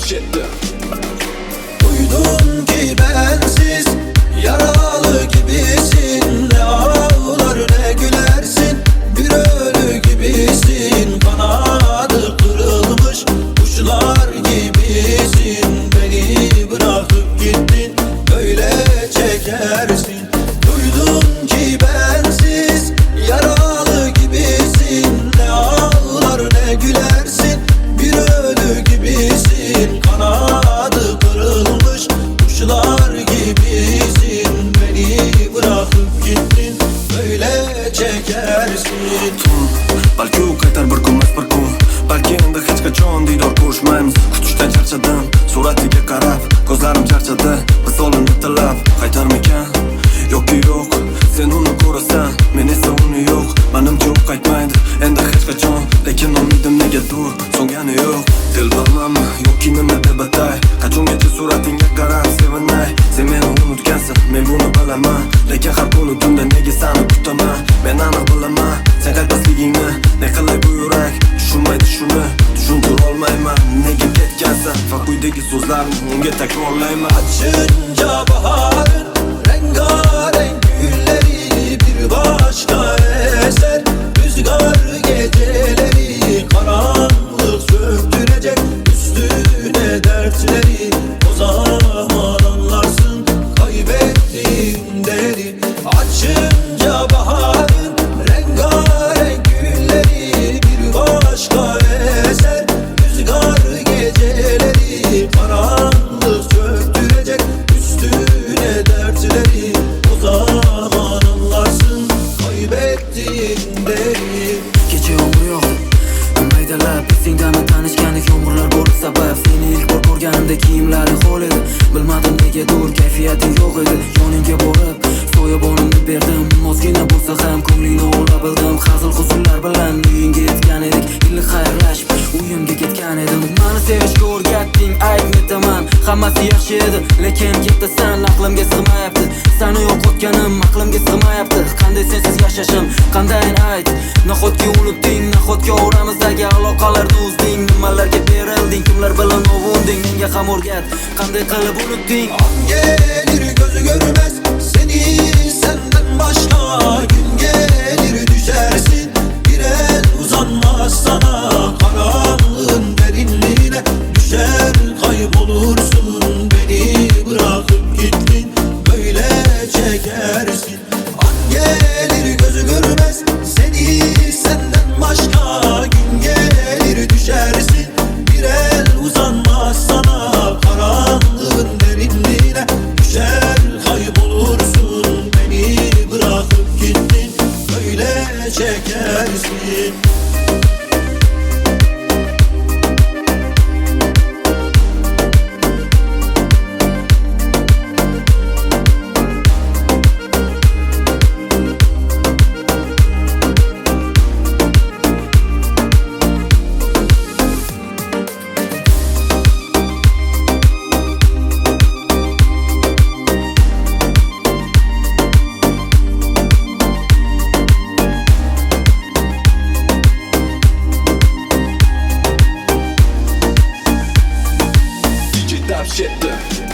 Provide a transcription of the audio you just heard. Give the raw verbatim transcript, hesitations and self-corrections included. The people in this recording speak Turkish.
Duydum ki bensiz yaralı gibisin. Ne ağlar ne gülersin, bir ölü gibisin. Kanadı kırılmış kuşlar gibisin. Beni bırakıp gittin, böyle çekersin. Duydum ki bensiz yaralı gibisin. Ne ağlar ne gülersin, bir ölü gibisin. Kanadı kırılmış kuşlar gibisin. Beni bırakıp gittin, böyle çekersin. Balki u qaytar bir kunmas bir kun, balki endi hech qachon diydor ko'rishmaymiz. Kutishdan charchadim, suratiga qarab ko'zlarim charchadi. Visolini tilab qaytarmikan yoki yo'q, sen uni ko'rasan, men esa uni yo'q. Menimcha u qaytmaydi endi hech qachon, lekin umidim negadir so'ngani yo'q. Dilbarmanmi yoki nima deb atay, qachongacha suratingga qarab sevinay. Sen meni unutgansan, men buni bilaman, lekin har kuni tunda nega seni kutaman. Men aniq bilaman, sen qaytmasligingni, ne qilay bu yurak tushunmaydi shuni, tushuntira olmayman. Nega ketgansan, va quyidagi so'zlarni unga takrorlayman. Açınca baharın rengarenk gülleri bir başka eser. Rüzgar geceleri karanlık söktürecek, üstüne dertleri. O zaman anlarsın kaybettiğin değeri. Açınca baharın rengarenk gülleri bir başka eser. Rüzgar geceleri karanlık söktürecek, üstüne dertleri. O zaman anlarsın kaybettiğin değeri. Kecha yomg'ir yog'di, maydalab esingdami tanishgandik yomg'irlar bo'lib sabab. Seni ilk bor ko'rganimda kiyimlaring ho'l edi, bilmadim negadir kayfiyating yo'q edi. Yoningga borib soyabonimni berdim, ozgina bo'lsa ham ko'nglingni ola bildim. Hazil huzurlar bilan uyingga yetgan edik, iliq xayrlashib uyimga ketgan edim. Meni sevishga o'rgatding, aytmayman, hammasi yaxshi edi, lekin ketasan, aqlimga sig'mayapti. Seni yo'qotganim aqlimga sig'mayapti. Qanday sensiz yashashim, qanday ayt. Nahotki unutding, nahotki oramizdagi aloqalarni uzding. Nimalarga berilding, kimlar bilan ovunding, menga ham o'rgat, qanday qilib unutding. An gelir gözü görmez seni senden başka. Gün gelir düşersin, bir el uzanmaz sana. Karanlığın derinliğine düşer kaybolursun. Beni bırakıp gittin, böyle çekersin. An gelir gözü görmez seni senden başka. Gün gelir düşersin, bir el uzanmaz sana. Karanlığın derinliğine düşer kaybolursun. Beni bırakıp gittin, böyle çekersin. Shit,